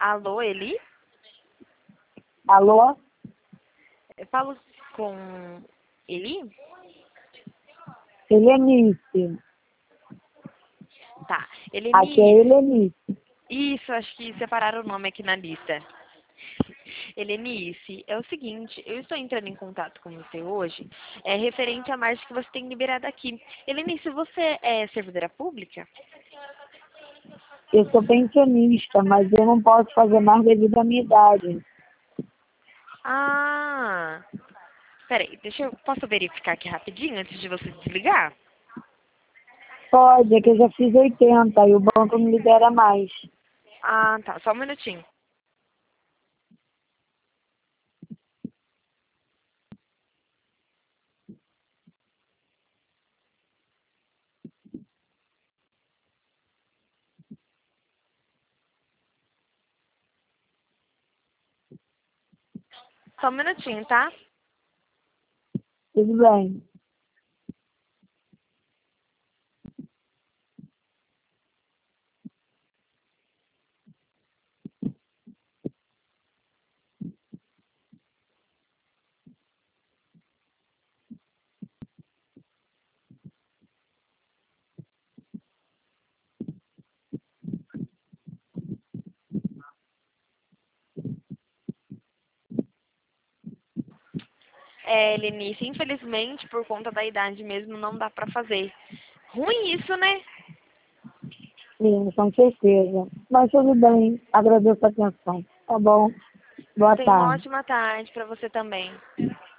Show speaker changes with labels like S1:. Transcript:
S1: Alô, Eli?
S2: Alô?
S1: Eu falo com Eli?
S2: Helenice.
S1: Tá.
S2: Aqui é Helenice.
S1: Isso, acho que separaram o nome aqui na lista. Helenice, é o seguinte, eu estou entrando em contato com você hoje, referente à margem que você tem liberado aqui. Helenice, você é servidora pública?
S2: Eu sou pensionista, mas eu não posso fazer mais devido à minha idade.
S1: Ah, peraí, posso verificar aqui rapidinho antes de você desligar?
S2: Pode, é que eu já fiz 80 e o banco não libera mais.
S1: Ah, tá, só um minutinho. Só um minutinho, tá?
S2: Tudo bem.
S1: Lenice, infelizmente, por conta da idade mesmo, não dá pra fazer. Ruim isso, né?
S2: Sim, com certeza. Mas tudo bem. Agradeço a atenção. Tá bom. Boa
S1: Tenha uma
S2: tarde.
S1: ótima tarde pra você também.